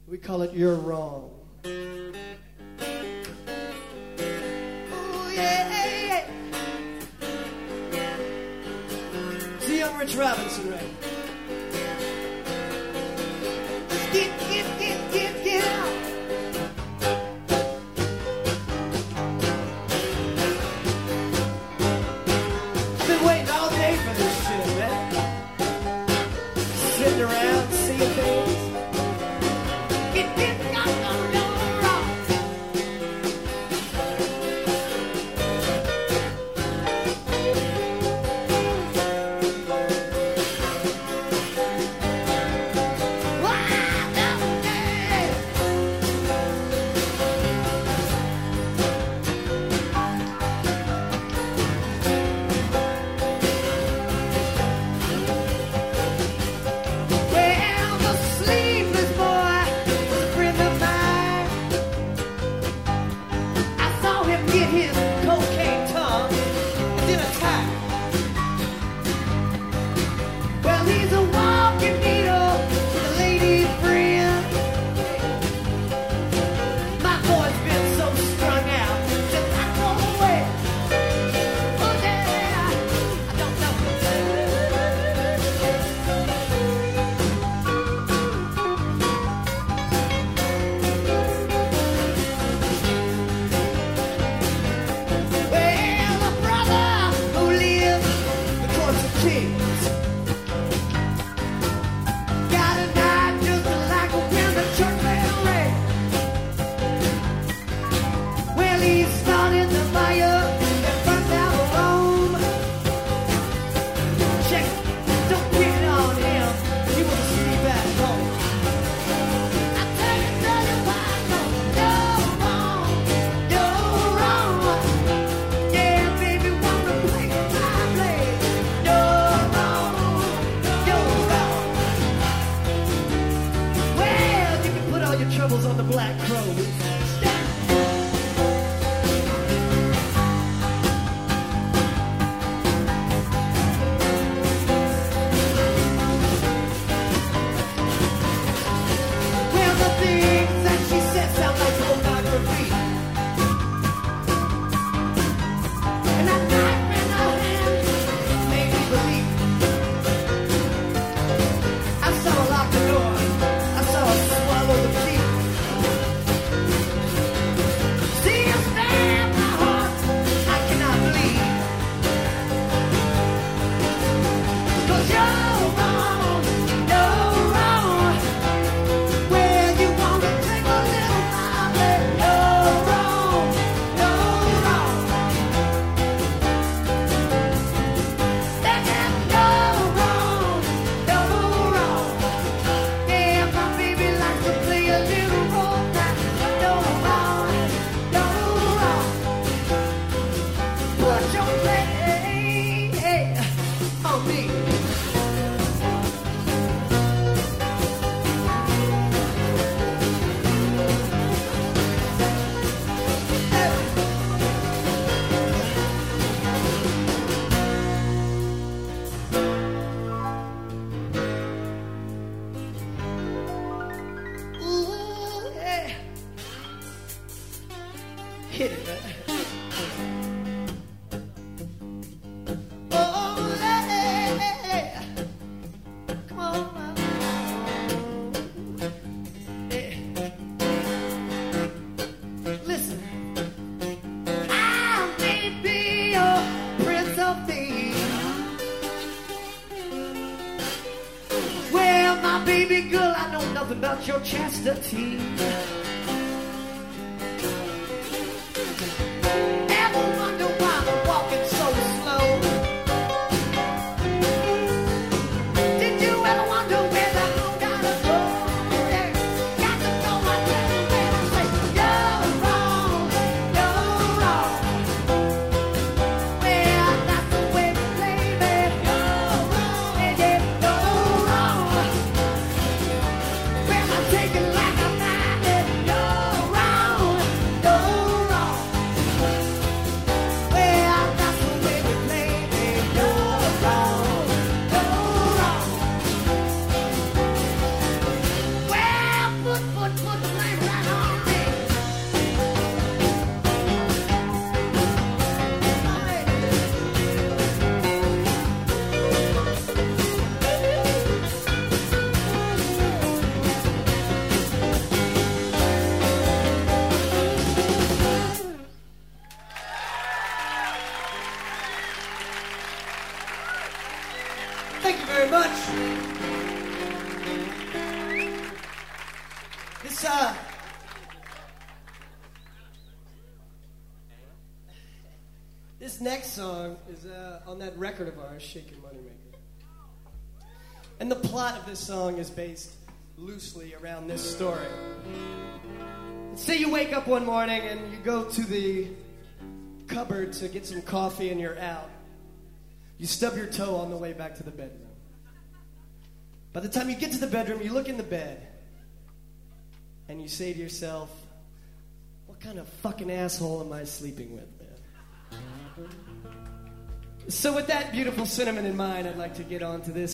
We call it You're Wrong. Ooh, yeah. See, young Rich Robinson, right? Get out. I've been waiting all day for this shit, man. Sitting around, seeing things. Hit it, man. Oh, yeah. Come on, yeah. Listen, I may be a prince of thieves. Well, my baby girl, I know nothing about your chastity. Take it like a man. put the blame right on me. Thank you very much. This next song is on that record of ours, Shake Your Moneymaker. And the plot of this song is based loosely around this story. Say you wake up one morning and you go to the cupboard to get some coffee and you're out. You stub your toe on the way back to the bedroom. By the time you get to the bedroom, you look in the bed and you say to yourself, what kind of fucking asshole am I sleeping with, man? So with that beautiful sentiment in mind, I'd like to get on to this.